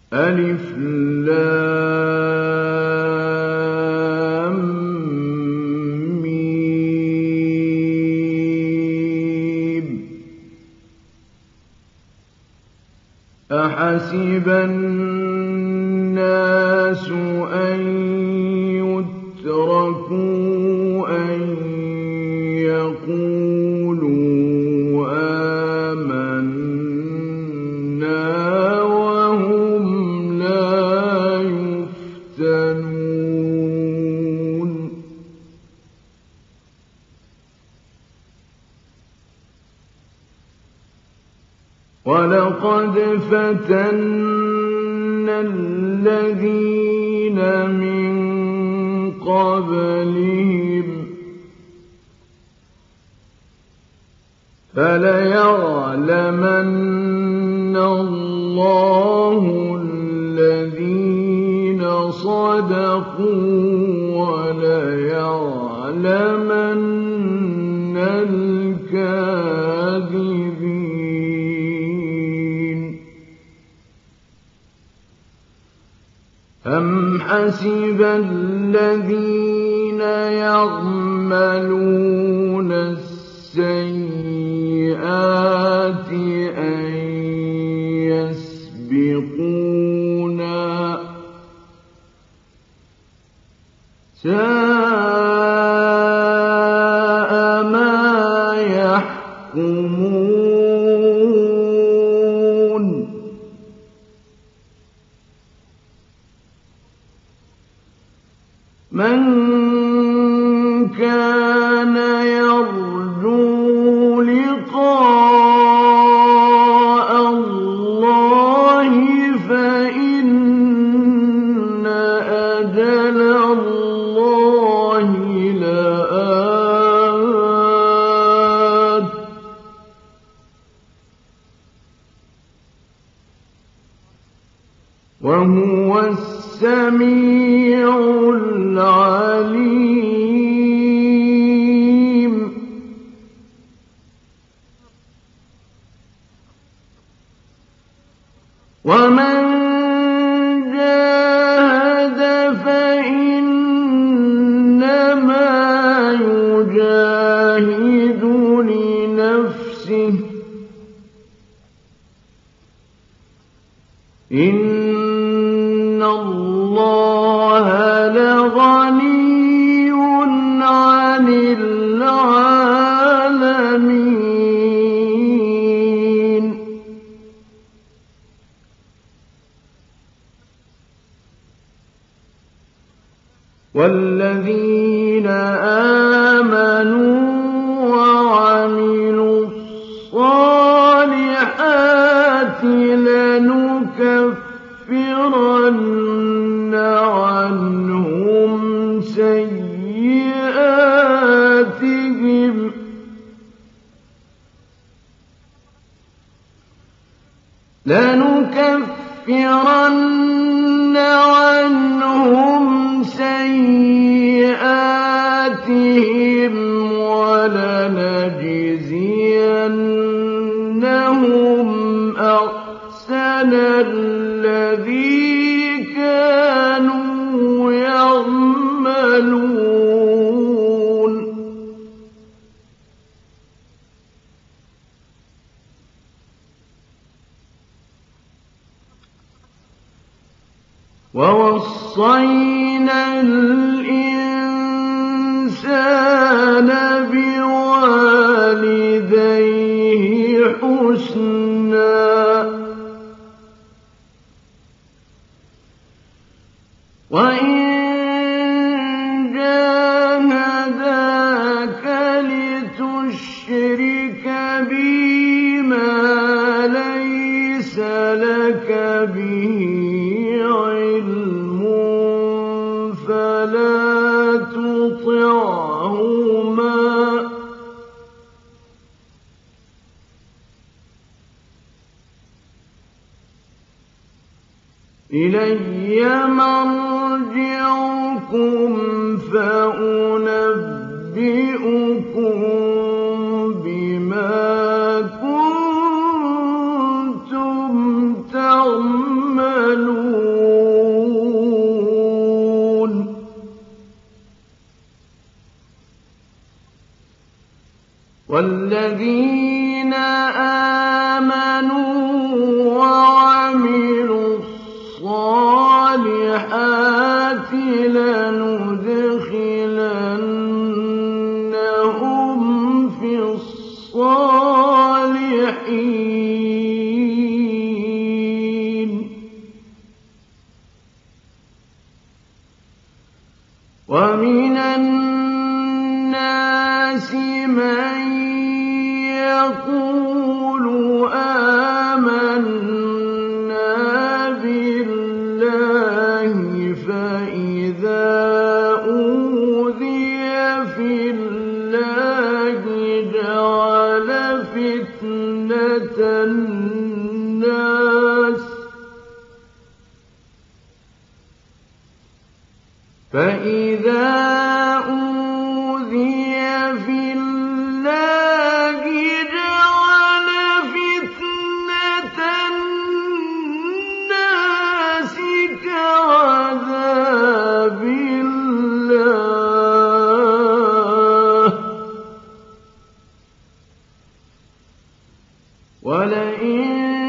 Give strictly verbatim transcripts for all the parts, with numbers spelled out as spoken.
ألف لام ميم. أحسب الناس أن يتركوا أن يقولوا آمنا وهم لا يفتنون. ولقد فتنا الذين من قبلهم فليعلمن الله الذين صدقوا وليعلمن الكاذبين. أم حسب الذين يعملون السيئات أن يسبقونا ساء ما يحكمون. من كان يرجو لقاء الله فإن أجل الله لآت. وهو السميع العليم. ومن جاهد فإنما يجاهد لنفسه إن الله لغني عن العالمين. والذين آمنوا وعملوا الصالحات لنكفرن عنهم سيئاتهم لنكفرن عنهم سيئاتهم ولنجزينهم أحسن الذي كانوا يعملون. ووصينا الإنسان بوالديه حسنا وإن جاهداك لتشرك بي ما ليس لك به علم فلا تطعهما إلي مرجعكم فأنبئكم بما كنتم تعملون. وَمِنَ النَّاسِ مَن يَقُولُ آمَنَّا بِاللَّهِ فَإِذَا أُوذِيَ فِي اللَّهِ جَعَلَ فِتْنَةَ النَّاسِ فَإِذَا أُوذِيَ فِي اللَّهِ جَعَلَ فِتْنَةَ النَّاسِ كَعَذَابِ اللَّهِ ۚ وَلَئِن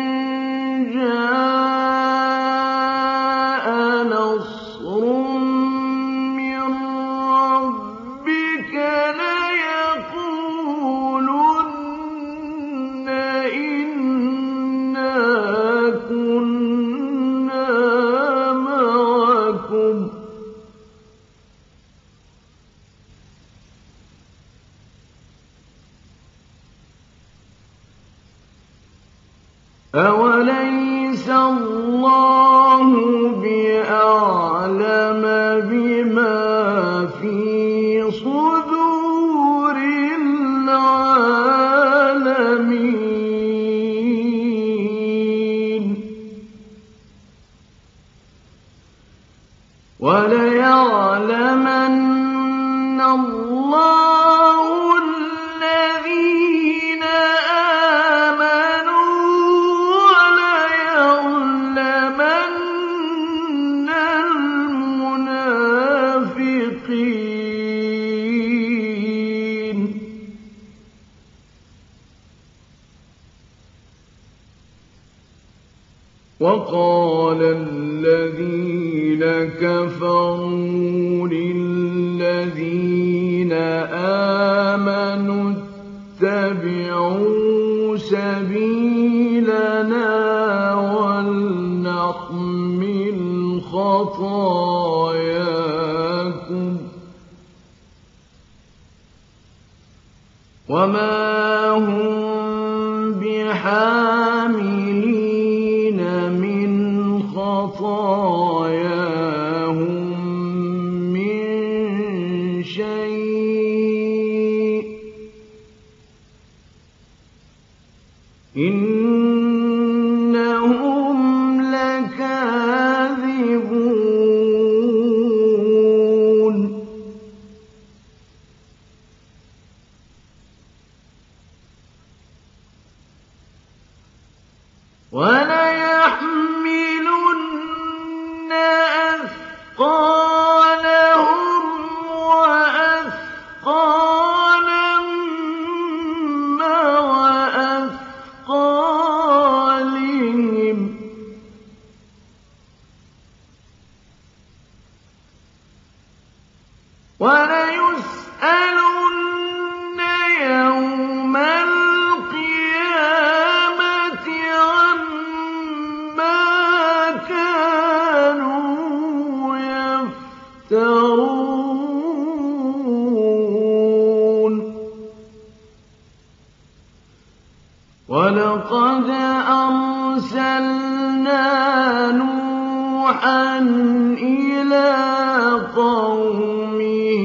جَاءَ نَصْرٌ مِّن رَّبِّكَ لَيَقُولُنَّ إِنَّا كُنَّا مَعَكُمْ ۚ أَوَلَيْسَ اللَّهُ بِأَعْلَمَ بِمَا فِي صُدُورِ الْعَالَمِينَ وَلَيَعْلَمَنَّ اللَّهُ الَّذِينَ آمَنُوا وَلَيَعْلَمَنَّ الْمُنَافِقِينَ وَقَالَ الَّذِينَ كَفَرُوا لِلَّذِينَ آمَنُوا اتَّبِعُوا سَبِيلَنَا وَلْنَحْمِلْ خَطَايَاكُمْ وَمَا هُم بِحَامِلِينَ مِنْ خَطَايَاهُم مِّن شَيْءٍ ۖ إِنَّهُمْ لَكَاذِبُونَ وَلَيَحْمِلُنَّ أَثْقَالَهُمْ وَأَثْقَالًا مَّعَ أَثْقَالِهِمْ وَلَيُسْأَلُنَّ يَوْمَ الْقِيَامَةِ عَمَّا كَانُوا يَفْتَرُونَ وَلَقَدْ أَرْسَلْنَا نُوحًا إِلَىٰ قَوْمِهِ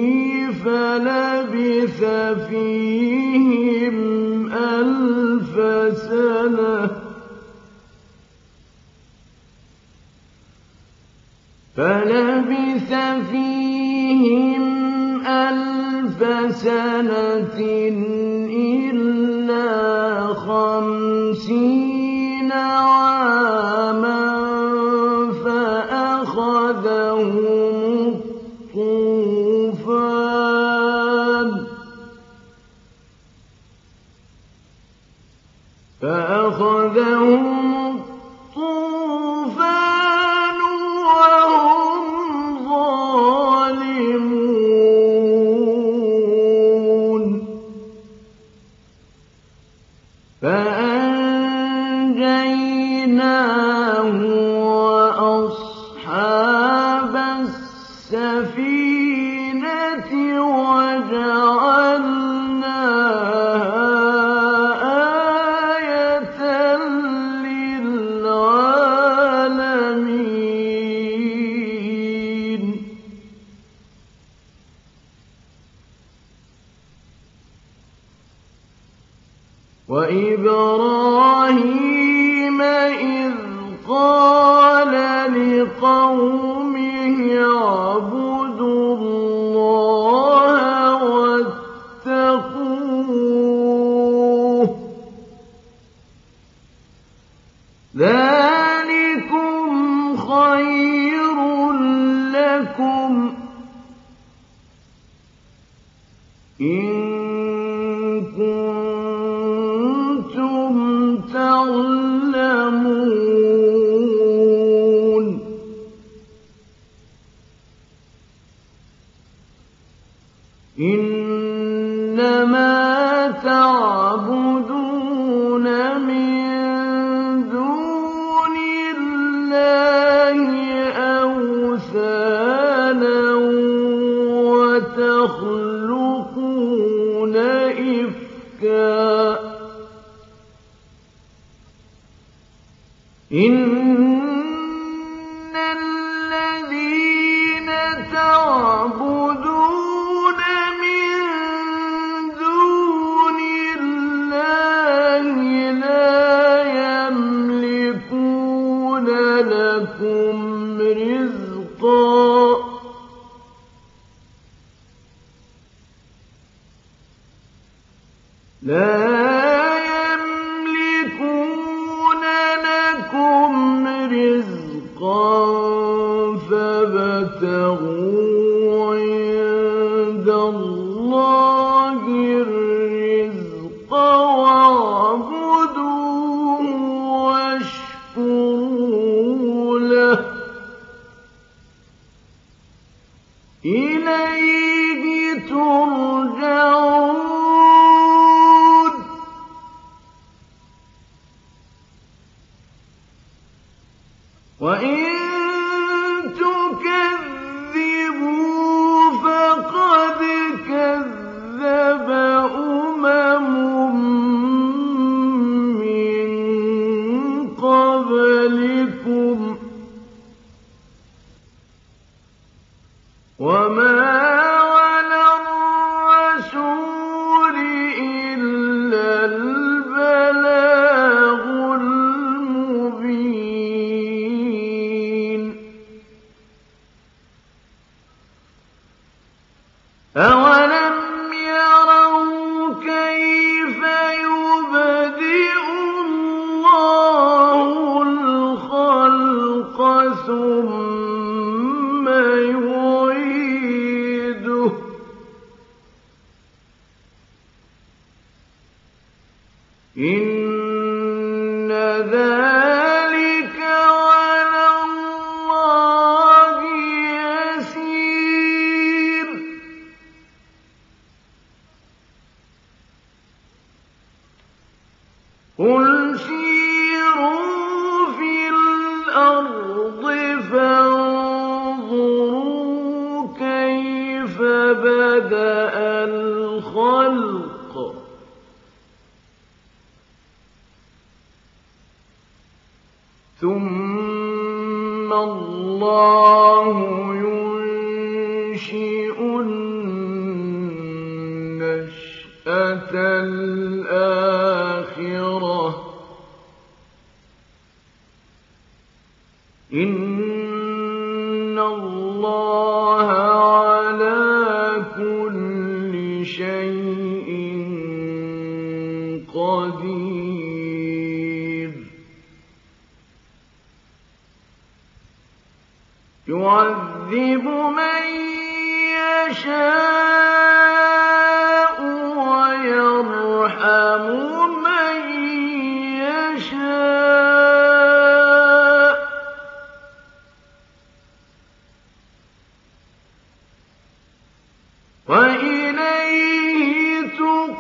فَلَبِثَ فِيهِمْ أَلْفَ سَنَةٍ فَلَبِثَ فِيهِمْ أَلْفَ سَنَةٍ إِلَّا خَمْسِينَ عَامًا فَأَخَذَهُمُ الطُّوفَانُ فَأَخَذَهُمُ الطُّوفَانُ وَهُمْ ظَالِمُونَ فَأَنجَيْنَاهُ وَأَصْحَابَ السَّفِينَةِ وإبراهيم إذ قال لقومه اعبدوا الله واتقوه ذلكم خير لكم إن كنتم تعلمون إنما تعبدون من دون الله أوثانا وتخلقون إفكا إن الذين تعبدون من دون الله لا يملكون لكم رزقا لا يملكون لكم رزقا فابتغوا عند الله الرزق واعبدوه واشكروا له إليه ترجعون وإن تكذبوا فقد كذب أمم من قبلكم وما على الرسول إلا البلاغ المبين أولم يروا كيف يبدئ الله الخلق ثم يعيده إن ذلك على الله يسير قل سيروا في الأرض فانظروا كيف بدأ الخلق ثم الله ينشئ النشأة الآخرة إن الله على كل شيء قدير يعذب من يشاء ويرحم من يشاء وإليه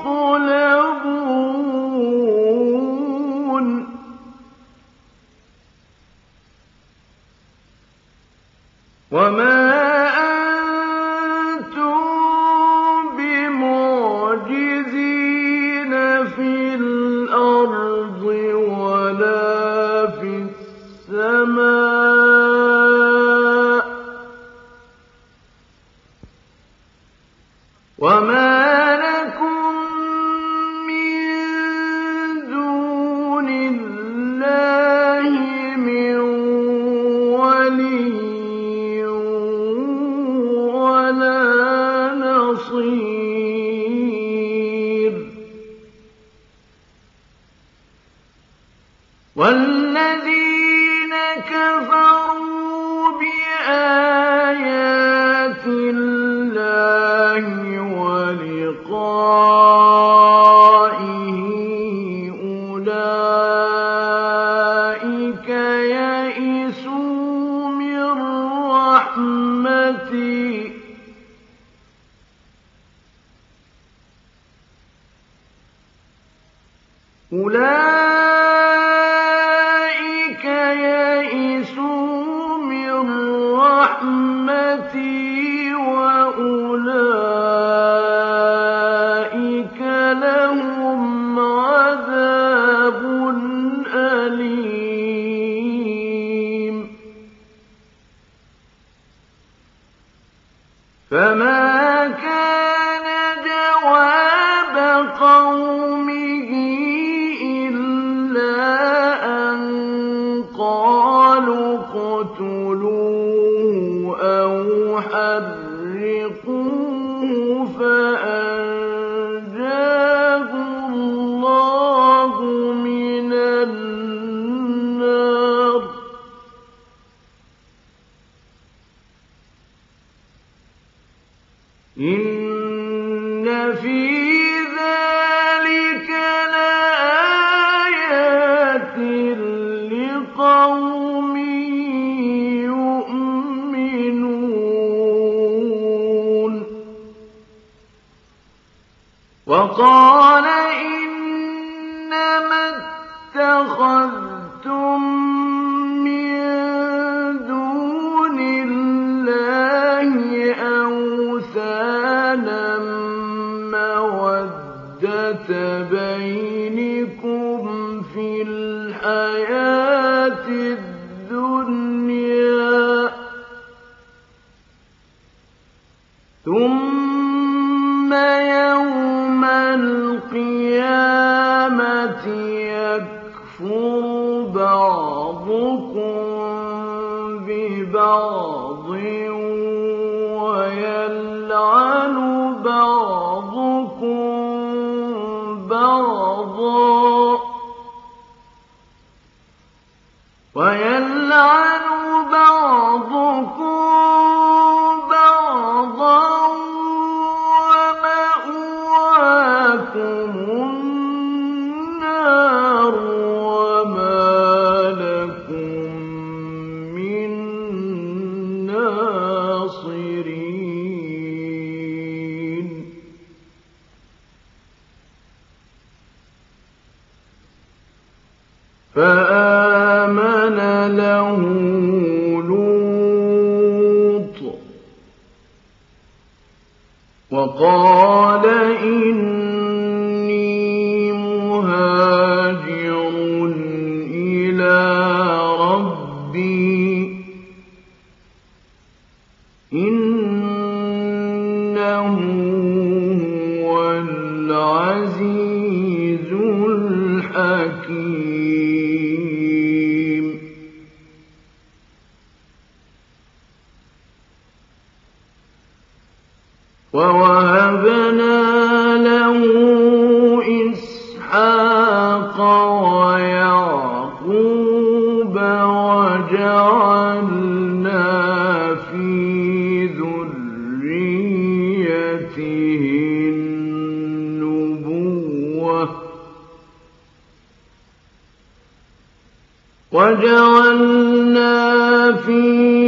تقلبون وما أنتم بمعجزين في الأرض ولا في السماء وما لكم من وَلِيٍّ وَلَا نَصِيرٍ وَالَّذِينَ كَفَرُوا بِآيَاتِ اللَّهِ وَلِقَائِهِ أُولَٰئِكَ يَئِسُوا مِن رَّحْمَتِي أُولَٰئِكَ يَئِسُوا مِن رَّحْمَتِي وَأُولَٰئِكَ لَهُمْ عَذَابٌ أَلِيمٌ فَمَا كَانَ جَوَابَ قَوْمِهِ إِلَّا أَن قَالُوا اقْتُلُوهُ أَوْ حَرِّقُوهُ فَأَنجَاهُ اللَّهُ مِنَ النَّارِ ۚ إِنَّ فِي ذَلِكَ لَآيَاتٍ لِّقَوْمٍ يُؤْمِنُونَ وَقَالَ إِنَّمَا اتَّخَذْتُم مِّن دُونِ اللَّهِ أَوْثَانًا مَّوَدَّةَ بَيْنِكُمْ فِي الْحَيَاةِ الدُّنْيَا ۖ ثُمَّ يَوْمَ الْقِيَامَةِ يَكْفُرُ بَعْضُكُم بِبَعْضٍ وَيَلْعَنُ بَعْضُكُم بَعْضًا وَيَلْعَنُ بَعْضُكُم بَعْضًا وَمَأْوَاكُمُ النَّارُ وَمَا لَكُم مِّن نَّاصِرِينَ فَآمَنَ لَهُ لُوطٌ وَقَالَ إِنِّي مُهَاجِرٌ إِلَىٰ رَبِّي إِنَّهُ هُوَ الْعَزِيزُ الْحَكِيمُ وَوَهَبْنَا لَهُ إِسْحَاقَ وَيَعْقُوبَ وَجَعَلْنَا فِي ذُرِّيَّتِهِ النُّبُوَّةَ وَجَعَلْنَا فِي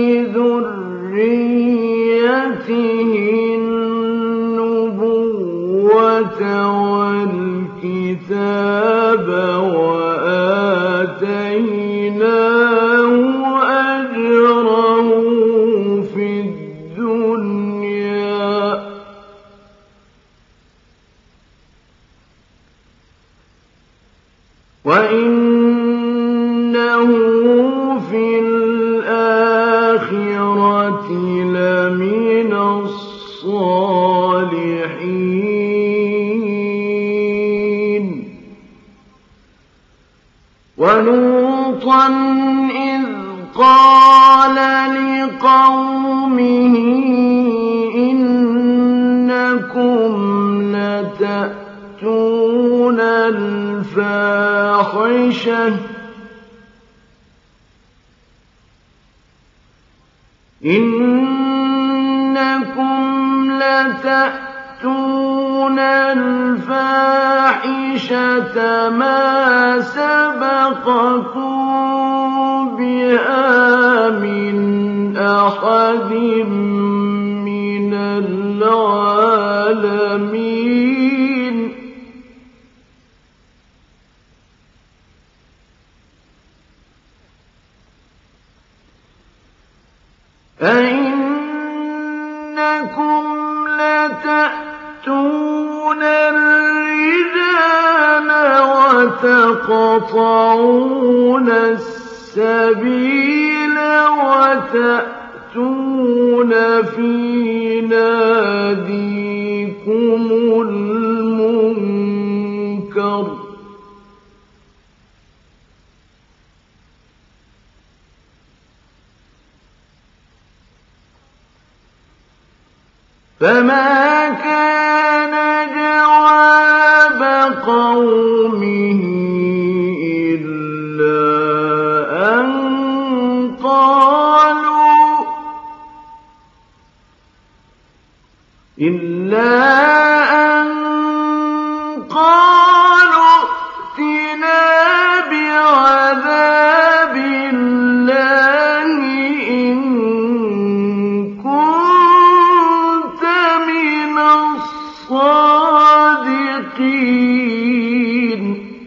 ذُرِّيَّتِهِ النُّبُوَّةَ وَالْكِتَابَ وَآتَيْنَاهُ أَجْرَهُ فِي الدُّنْيَا ۖ وَإِنَّهُ فِي الْآخِرَةِ لَمِنَ الصَّالِحِينَ وَلُوطًا إِذْ قال لقومه إنكم لتأتون الفاحشة إنكم لتأتون الفاحشة ما سبقكم بها من أحد من العالمين أئنكم لتأتون الرجال وتقطعون السبيل وتأتون في ناديكم المنكر فما كان جواب قومه إلا أن قالوا إلا أن قالوا ائتنا بعذاب الله إن كنت من الصادقين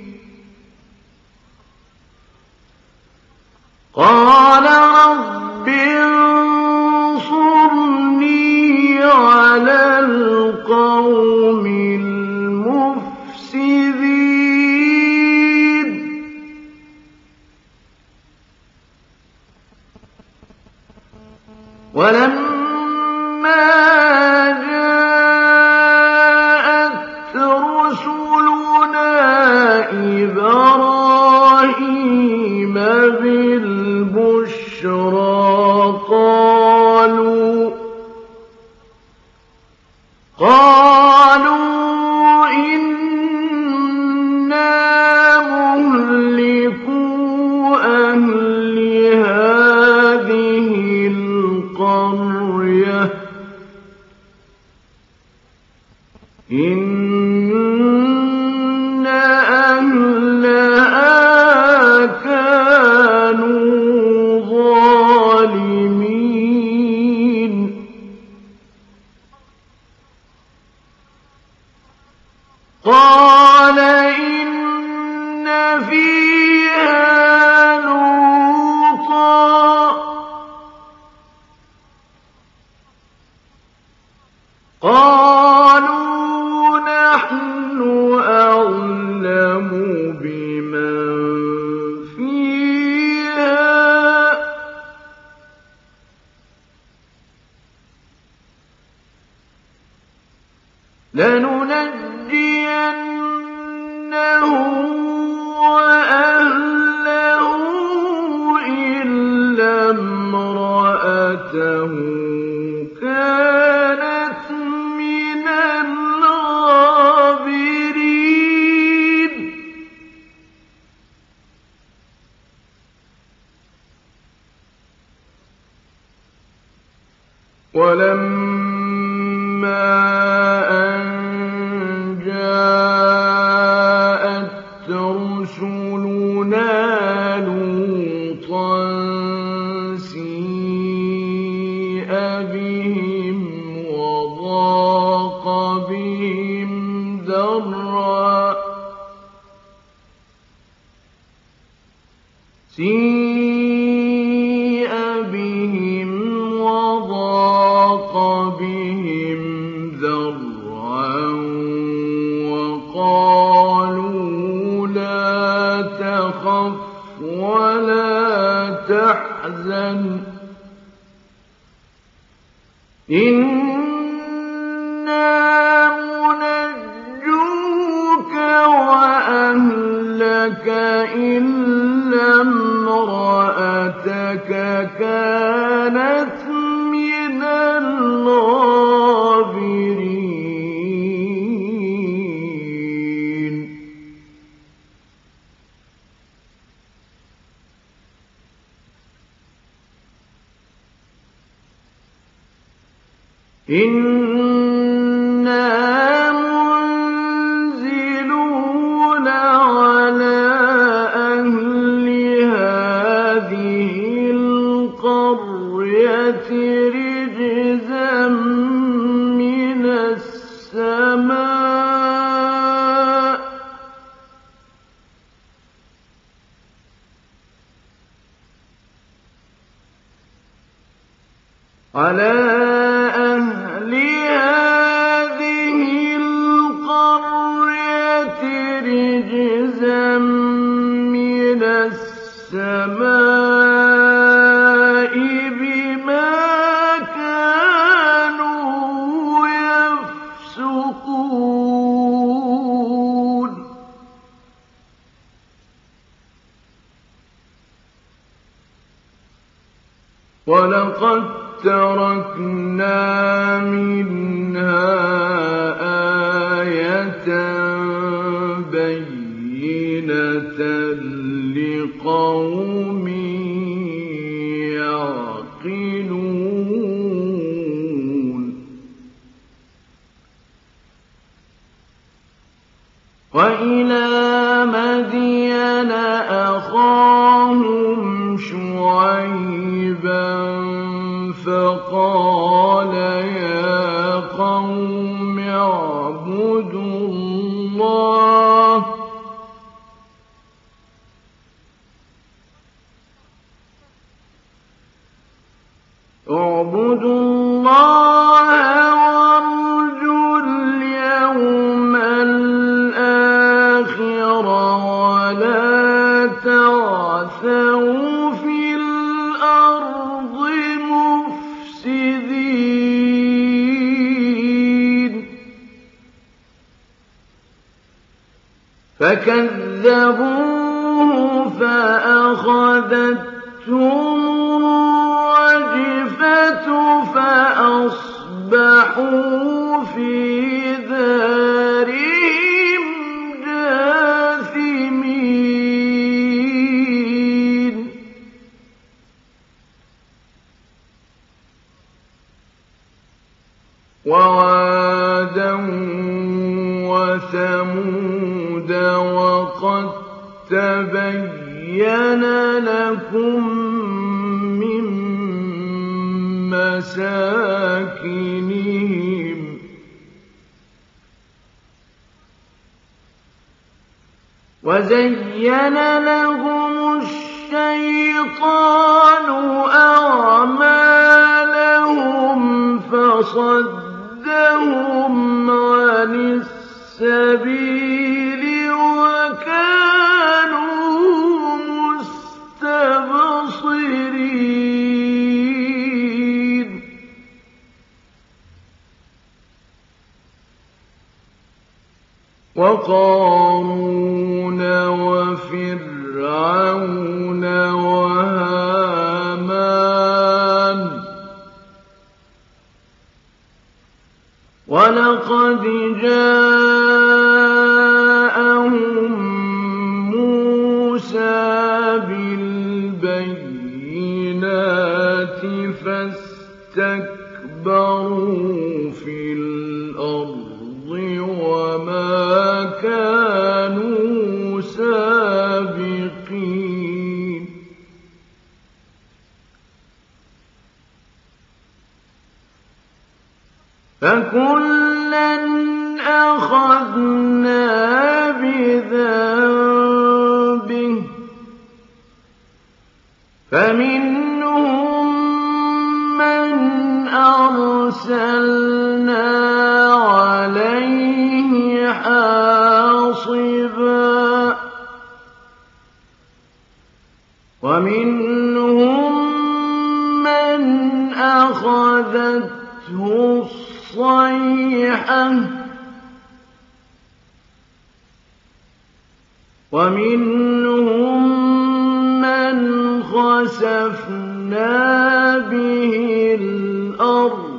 قال رب انصرني على القوم المفسدين ولما جاءت رسلنا إبراهيم بالبشرى قالوا قالوا إنا مهلكو أهل هذه القرية إن أهلها كانوا ظالمين قال إن فيها لوطا قالوا نحن أعلم بمن فيها لننجينه وأهله إلا امرأته كانت من الغابرين ولما أن جاءت رسلنا لوطا سيء بهم وضاق بهم ذرعا سيء بهم وضاق بهم ذرعا وقالوا لا تخف ولا تحزن إنا منجوك وأهلك إلا امرأتك إنك كانت من الغابرين إنا منزلون على أهل هذه القرية رجزا من السماء على أهل هذه القرية رجزا من السماء بما كانوا يفسقون ولقد تركنا منها آية بينة لقوم يعقلون وإلى مدين أخاهم شعيبا فقال يا قوم اعبدوا الله اعبدوا الله وارجوا اليوم الآخر ولا تعثوا في الأرض مفسدين فكذبوه فأخذتهم الرجفة فأصبحوا في دارهم جاثمين وعادا وثمود وقد تبين لكم من مساكنهم وزين لهم الشيطان أعمالهم فصدهم عن السبيل وكانوا مستبصرين وقارون وفرعون وهامان ولقد جاءهم موسى بالبينات فاستكبروا في الأرض وما كانوا سابقين فكلا أخذنا بذنبه فمنهم من أرسلنا عليه حاصبا ومنهم من أخذته الصيحة ومنهم من خسفنا به الأرض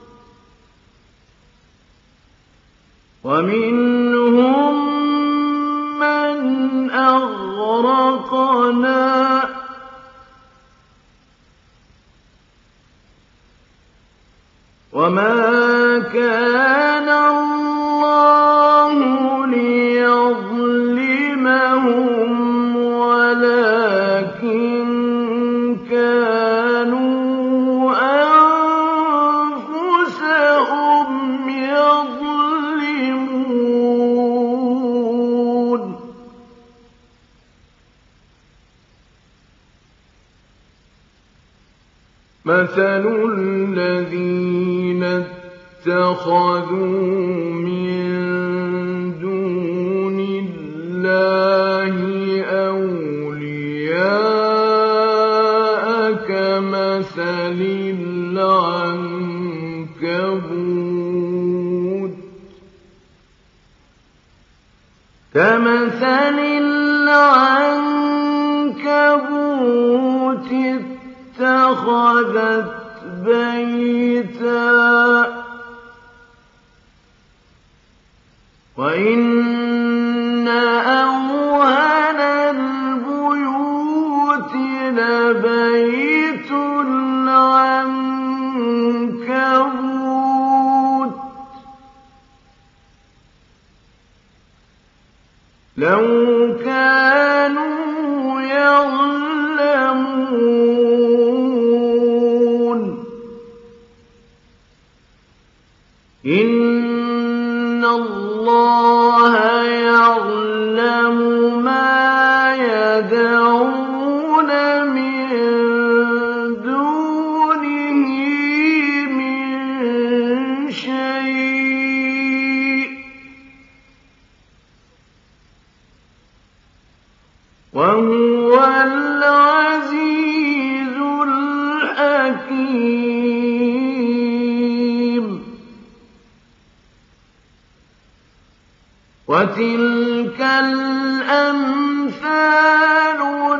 ومنهم من أغرقنا وما كان الله ليظلمهم ولكن كانوا أنفسهم يظلمون مثل الذين اتخذوا من دون الله أولياء كمثل العنكبوت كمثل العنكبوت اتخذت بيتا وإن أوهن البيوت لبيت العنكبوت لو كانوا يعلمون إن الله يعلم ما يدعون من دونه من شيء وهو العزيز الحكيم وتلك الأمثال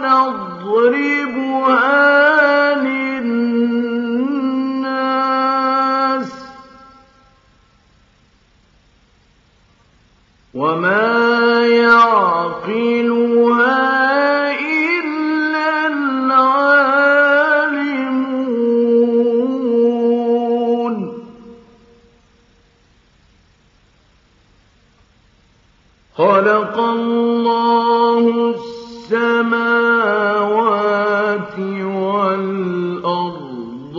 نضربها للناس وما يعقلها إلا العالمون خلق الله السماوات والأرض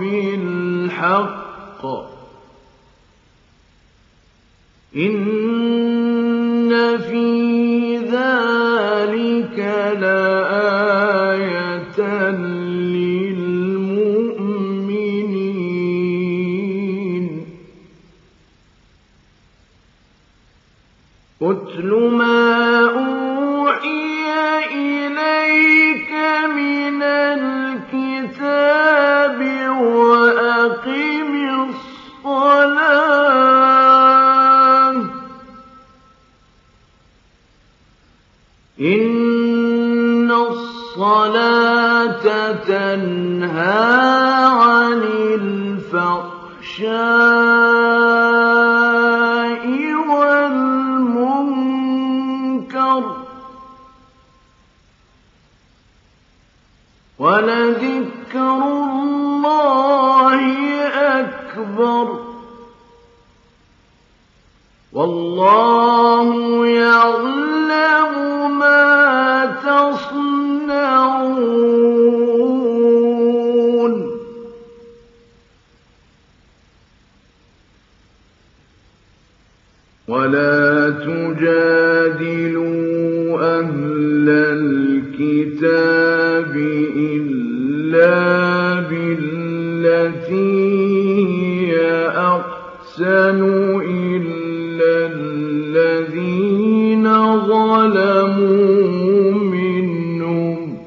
بالحق إن في ذلك لآية للمؤمنين اتل ما أوحي إليك من الكتاب وأقم الصلاة إن الصلاة تنهى عن الفحشاء والمنكر ولذكر الله أكبر والله يعلم ما تصنعون ولا تجادلوا أهل الكتاب إلا بالتي هي أحسن إلا الذين ظلموا منهم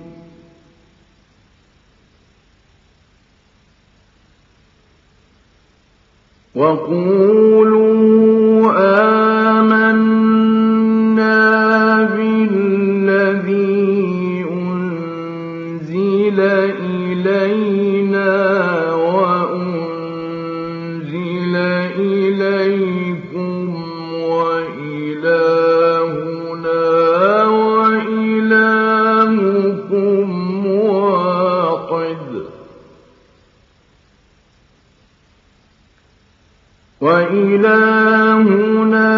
وقولوا آمنا بالذي أنزل إليك وأنزل إليكم وإلهنا وإلهكم واحد وإلهنا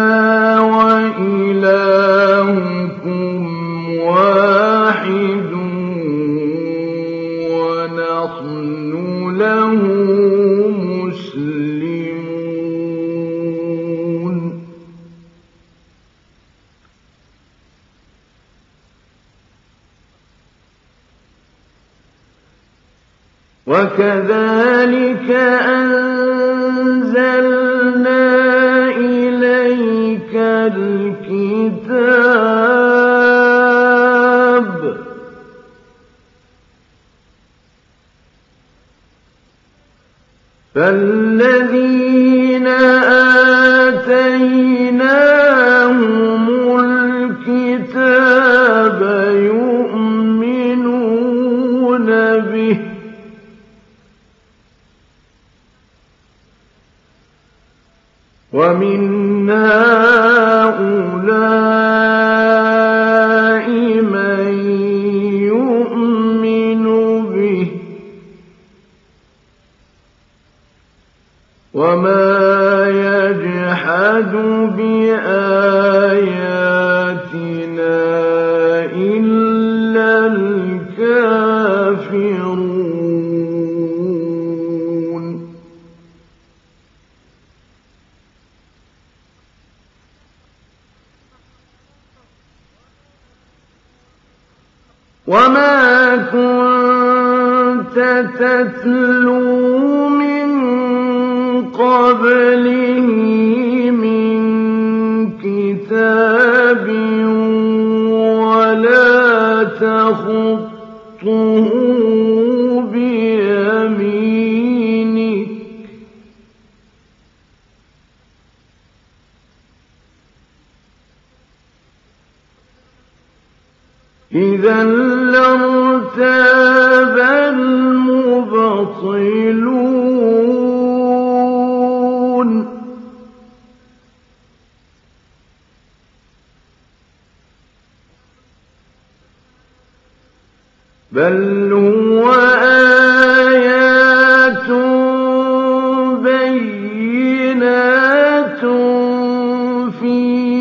وإلهكم واحد ونحن له مسلمون. وكذلك أنزلنا إليك الكتاب فالذين آتيناهم الكتاب يؤمنون به ومن هؤلاء من يؤمن به وما يجحد بآياتنا إلا الكافرون. وما كنت تتلو من قبله من كتاب ولا تخطه بيمينك إذا لارتاب المبطلون. بل هو آيات بينات في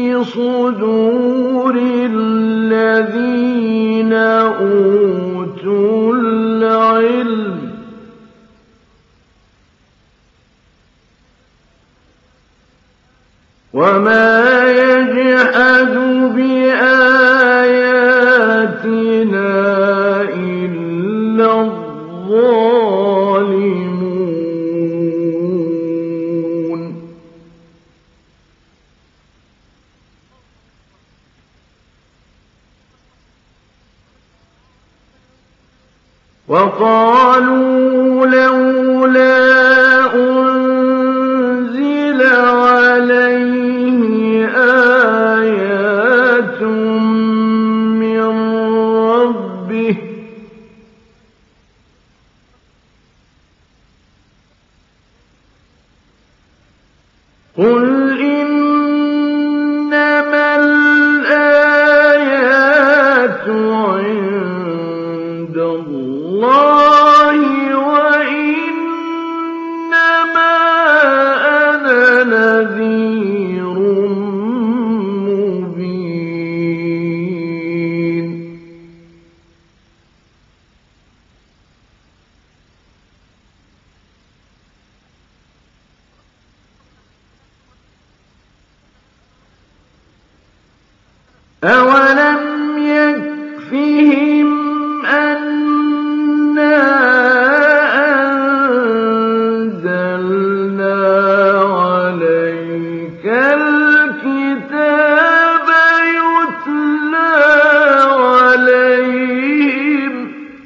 صدور الذين أوتوا العلم وما يجحد بآياتنا إلا الظالمون. وقالوا لولا أنزل عليه آيات من ربه قل إنما الآيات عند الله وإنما أنا نذير مبين. أولم يكفهم أنا أنزلنا عليك الكتاب يتلى عليهم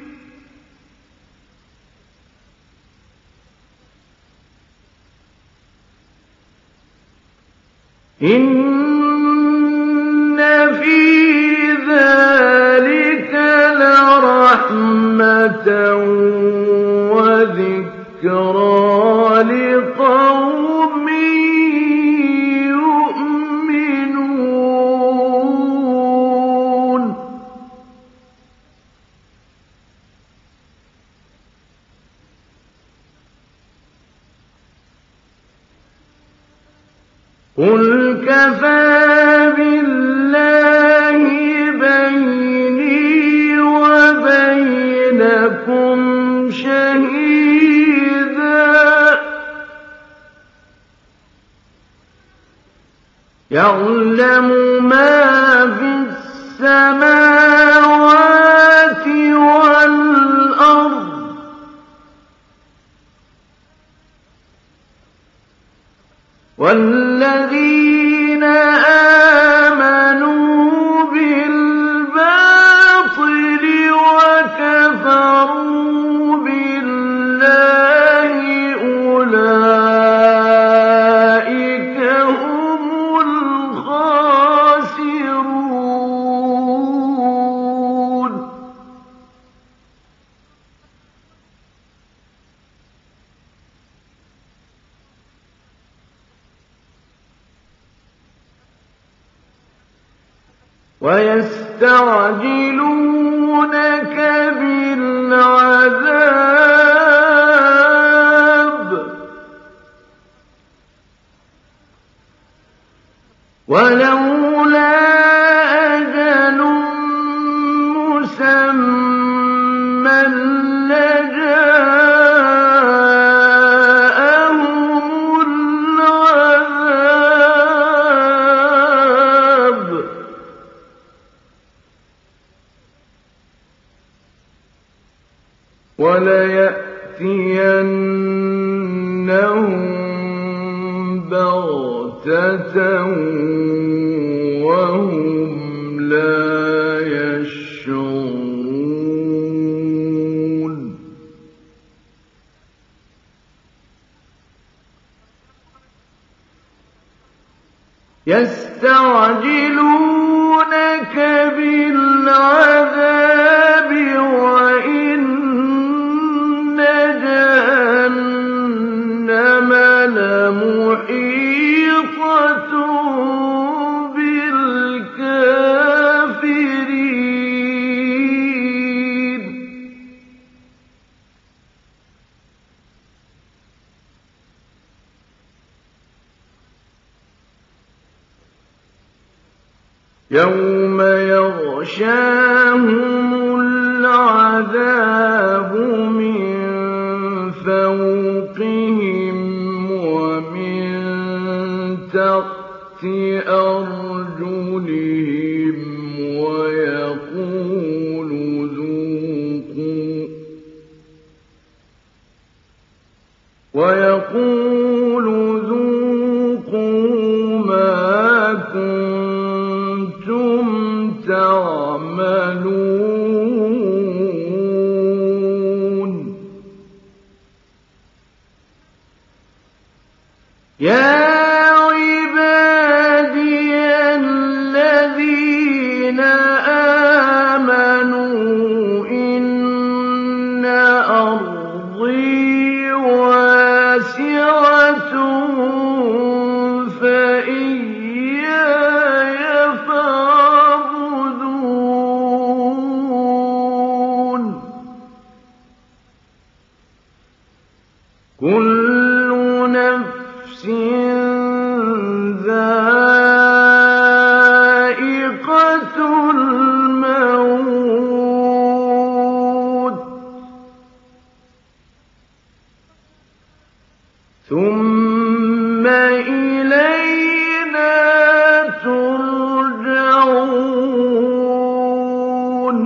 إن في ذلك لرحمة وذكرى ذِكْرَىٰ لِقَوْمٍ يُؤْمِنُونَ قُلْ كَفَىٰ بِاللَّهِ بَيْنِي وَبَيْنَكُمْ شَهِيدًا يَعْلَمُ مَا فِي السَّمَاوَاتِ وَالْأَرْضِ وَالَّذِينَ آمَنُوا بِالْبَاطِلِ وَكَفَرُوا بِاللَّهِ أُولَٰئِكَ هُمُ الْخَاسِرُونَ وَيَسْتَعْجِلُونَكَ بِالْعَذَابِ وَلَوْلَا أَجَلٌ مُّسَمًّى لَّجَاءَهُمُ الْعَذَابُ وَلَيَأْتِيَنَّهُم بَغْتَةً وَهُمْ لَا يَشْعُرُونَ يَسْتَعْجِلُونَكَ بِالْعَذَابِ وَإِنَّ جَهَنَّمَ لَمُحِيطَةٌ بِالْكَافِرِينَ يَوْمَ يَغْشَاهُمُ الْعَذَابُ مِن فَوْقِهِمْ وَمِن تَحْتِ أَرْجُلِهِمْ وَيَقُولُ ذُوقُوا وَيَقُولُ ذُوقُوا مَا كُنتُمْ تَعْمَلُونَ يَا عِبَادِيَ الَّذِينَ آمَنُوا إِنَّ أَرْضِي وَاسِعَةٌ فَإِيَّايَ فَاعْبُدُونِ كُلُّ نَفْسٍ ذَائِقَةُ الْمَوْتِ ثُمَّ إِلَيْنَا تُرْجَعُونَ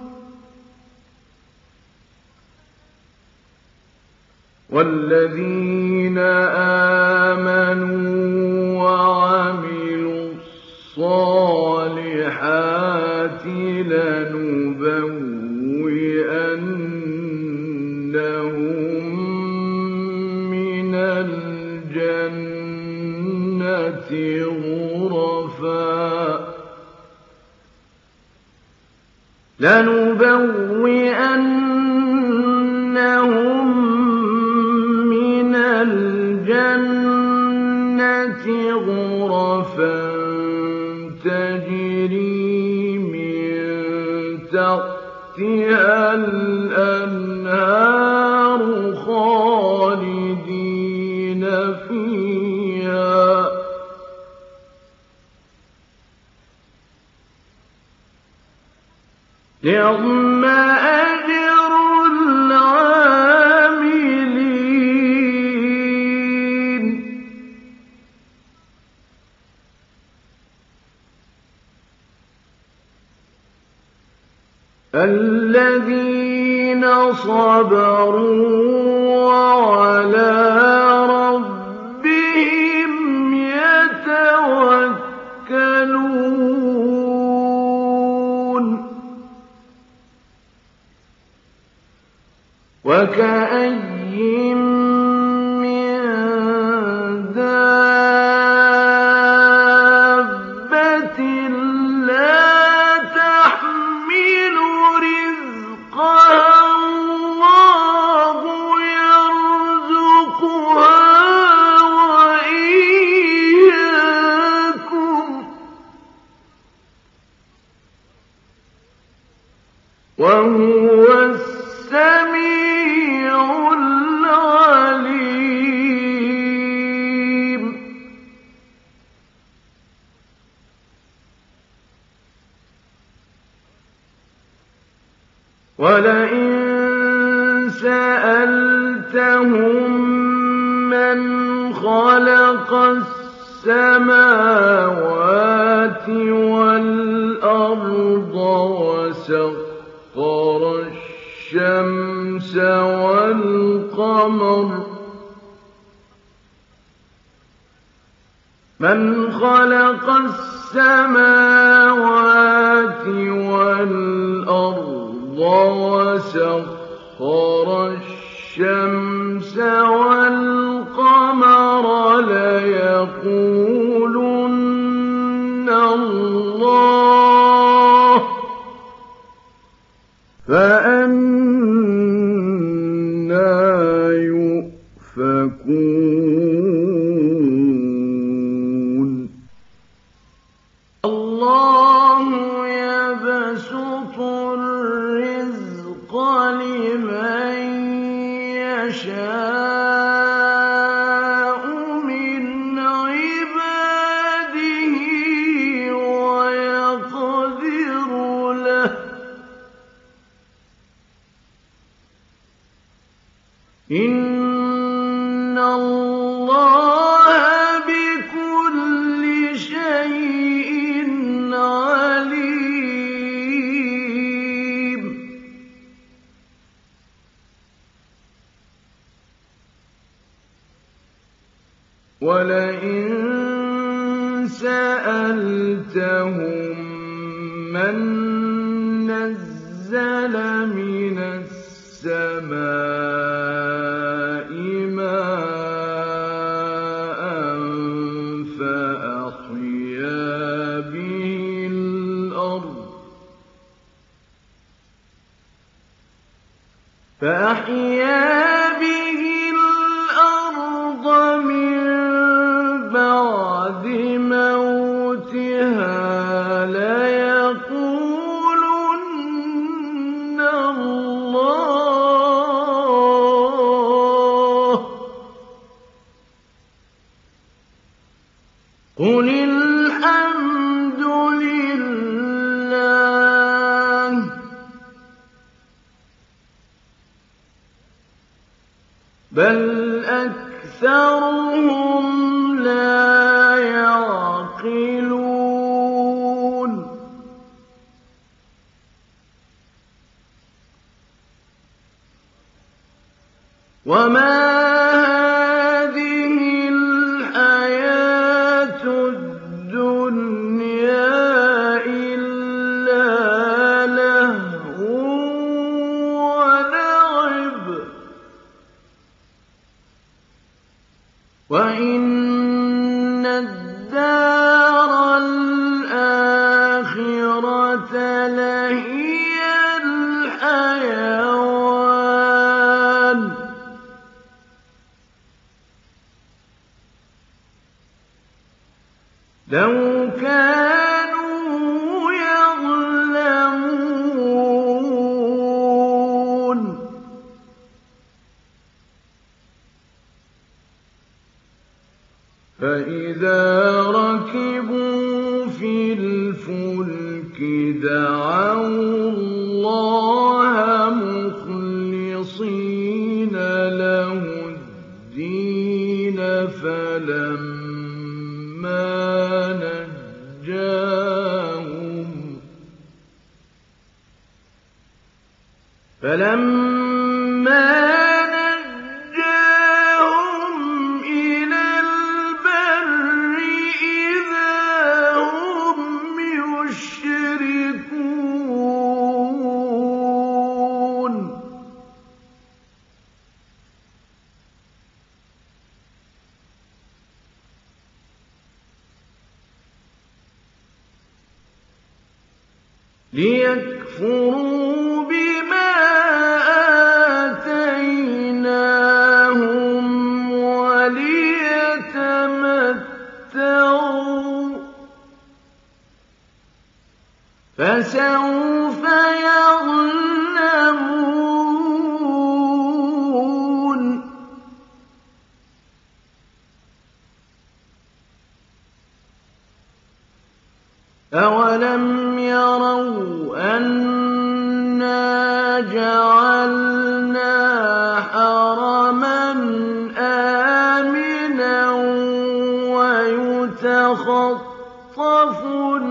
وَالَّذِينَ آمَنُوا وَعَمِلُوا الصَّالِحَاتِ لَنُبَوِّئَنَّهُم مِّنَ الْجَنَّةِ غُرَفًا لَنُبَوِّئَنَّهُم تحتها الأنهار خالدين فيها نعم أجر العاملين. الذين صبروا وعلى ربهم يتوكلون. وكأين من دابة لا تحمل رزقها الله يرزقها وإياكم وهو السميع العليم. ولئن سألتهم من خلق السماوات والأرض وسخر الشمس والقمر من خلق السماوات والأرض وسخر الشمس والقمر ليقولن الله فأنى يؤفكون. الله يبسط الرزق لمن يشاء من عباده ويقدر له إن الله بكل شيء عليم. ولئن سألتهم من نزل من السماء ماء فأحيا به الأرض فأحيا به الأرض من بعد موتها ليقولن الله قل الحمد لله بل أكثرهم لا يعقلون. وما هذه الحياة الدنيا إلا لهو ولعب وإن الدار الآخرة لهي الحيوان لو كانوا يعلمون. فَإِذَا رَكِبُوا فِي الْفُلْكِ دَعَوُا اللَّهَ مُخْلِصِينَ لَهُ الدِّينَ فَلَمَّا نَجَّاهُمْ فَلَمَّا لِيَكْفُرُوا بِمَا آتَيْنَاهُمْ وَلِيَتَمَتَّعُوا ۖ فَسَوْفَ يَعْلَمُونَ أَوَلَمْ يَرَوْا أَنَّا جَعَلْنَا حَرَمًا آمِنًا وَيُتَخَطَّفُ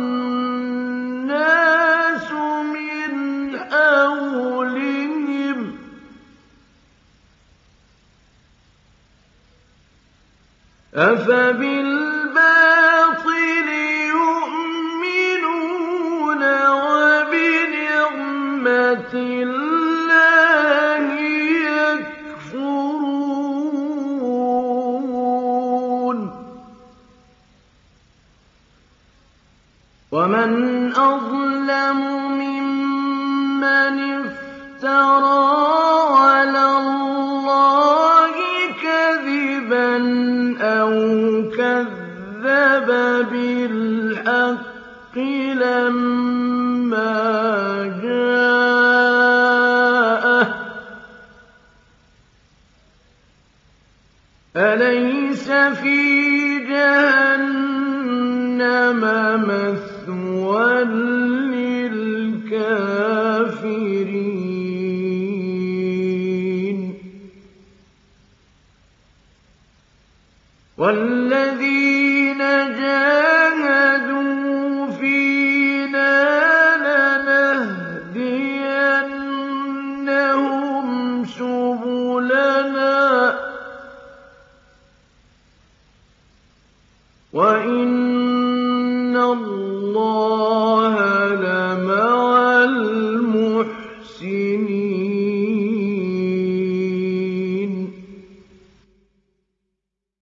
النَّاسُ مِنْ حَوْلِهِمْ ۚ أَفَبِالْبَاطِلِ يُؤْمِنُونَ وَبِنِعْمَةِ اللَّهِ يَكْفُرُونَ وَمَنْ أَظْلَمُ مِمَّنِ افْتَرَىٰ عَلَى اللَّهِ كَذِبًا أَوْ كَذَّبَ بِالْحَقِّ لَمَّا جَاءَهُ ۚ أَلَيْسَ فِي جَهَنَّمَ مَثْوًى لِّلْكَافِرِينَ وَالَّذِينَ جَاهَدُوا فِينَا لَنَهْدِيَنَّهُمْ سُبُلَنَا ۚ وَإِنَّ اللَّهَ